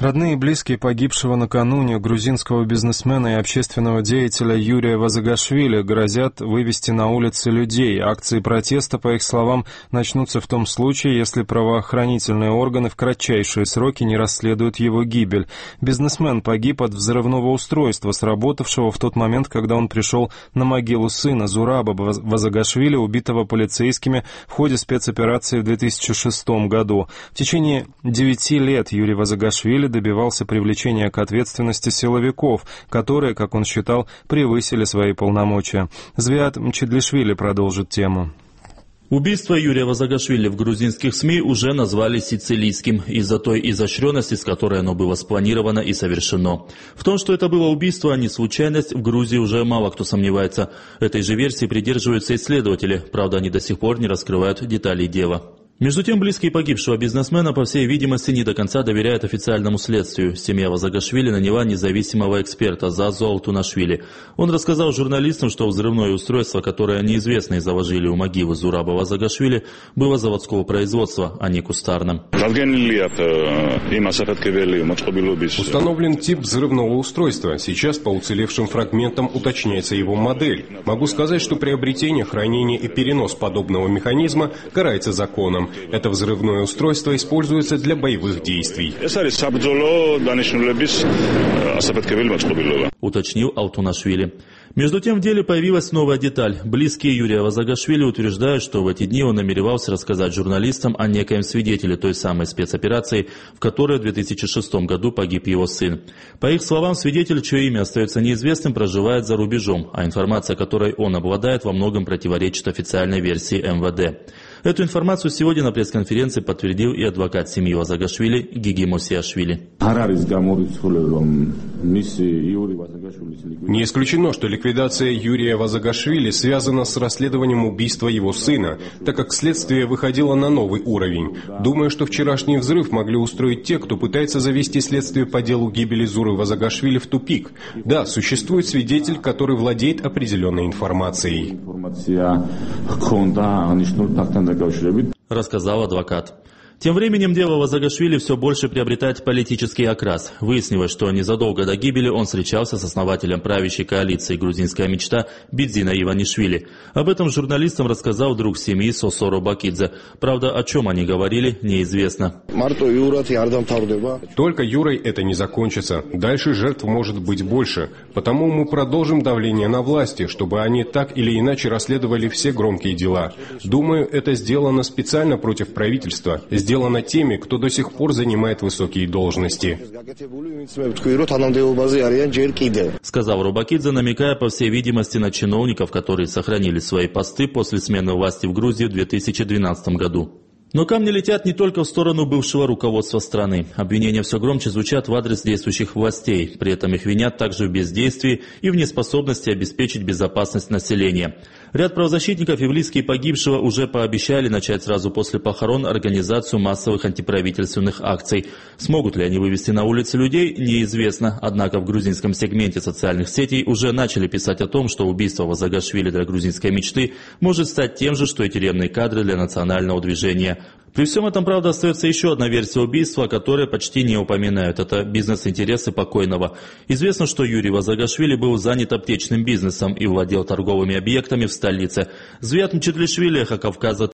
Родные и близкие погибшего накануне грузинского бизнесмена и общественного деятеля Юрия Вазагашвили грозят вывести на улицы людей. Акции протеста, по их словам, начнутся в том случае, если правоохранительные органы в кратчайшие сроки не расследуют его гибель. Бизнесмен погиб от взрывного устройства, сработавшего в тот момент, когда он пришел на могилу сына Зураба Вазагашвили, убитого полицейскими в ходе спецоперации в 2006 году. В течение 9 лет Юрий Вазагашвили добивался привлечения к ответственности силовиков, которые, как он считал, превысили свои полномочия. Звиат Мчедлишвили продолжит тему. Убийство Юрия Вазагашвили в грузинских СМИ уже назвали сицилийским из-за той изощренности, с которой оно было спланировано и совершено. В том, что это было убийство, а не случайность, в Грузии уже мало кто сомневается. Этой же версии придерживаются исследователи, правда, они до сих пор не раскрывают деталей дела. Между тем, близкие погибшего бизнесмена, по всей видимости, не до конца доверяют официальному следствию. Семья Вазагашвили наняла независимого эксперта Зазу Алтунашвили. Он рассказал журналистам, что взрывное устройство, которое неизвестные заложили у могилы Зураба Вазагашвили, было заводского производства, а не кустарным. Установлен тип взрывного устройства. Сейчас по уцелевшим фрагментам уточняется его модель. Могу сказать, что приобретение, хранение и перенос подобного механизма карается законом. Это взрывное устройство используется для боевых действий. Уточнил Алтунашвили. Между тем в деле появилась новая деталь. Близкие Юрия Вазагашвили утверждают, что в эти дни он намеревался рассказать журналистам о некоем свидетеле той самой спецоперации, в которой в 2006 году погиб его сын. По их словам, свидетель, чье имя остается неизвестным, проживает за рубежом, а информация, которой он обладает, во многом противоречит официальной версии МВД. Эту информацию сегодня на пресс-конференции подтвердил и адвокат семьи Вазагашвили Гиги Мосиашвили. Не исключено, что ликвидация Юрия Вазагашвили связана с расследованием убийства его сына, так как следствие выходило на новый уровень. Думаю, что вчерашний взрыв могли устроить те, кто пытается завести следствие по делу гибели Зуры Вазагашвили в тупик. Да, существует свидетель, который владеет определенной информацией. Рассказал адвокат. Тем временем дело Вазагашвили все больше приобретает политический окрас. Выяснилось, что незадолго до гибели он встречался с основателем правящей коалиции «Грузинская мечта» Бидзина Иванишвили. Об этом журналистам рассказал друг семьи Сосо Робакидзе. Правда, о чем они говорили, неизвестно. Только Юрой это не закончится. Дальше жертв может быть больше. Потому мы продолжим давление на власти, чтобы они так или иначе расследовали все громкие дела. Думаю, это сделано специально против правительства. Сделано теми, кто до сих пор занимает высокие должности. Сказал Робакидзе, намекая, по всей видимости, на чиновников, которые сохранили свои посты после смены власти в Грузии в 2012 году. Но камни летят не только в сторону бывшего руководства страны. Обвинения все громче звучат в адрес действующих властей. При этом их винят также в бездействии и в неспособности обеспечить безопасность населения. Ряд правозащитников и близкие погибшего уже пообещали начать сразу после похорон организацию массовых антиправительственных акций. Смогут ли они вывести на улицы людей, неизвестно. Однако в грузинском сегменте социальных сетей уже начали писать о том, что убийство Вазагашвили для грузинской мечты может стать тем же, что и тюремные кадры для национального движения. При всем этом, правда, остается еще одна версия убийства, которая почти не упоминают. Это бизнес-интересы покойного. Известно, что Юрий Вазагашвили был занят аптечным бизнесом и владел торговыми объектами в столице. Звиат Мчедлишвили, Эхо Кавказа.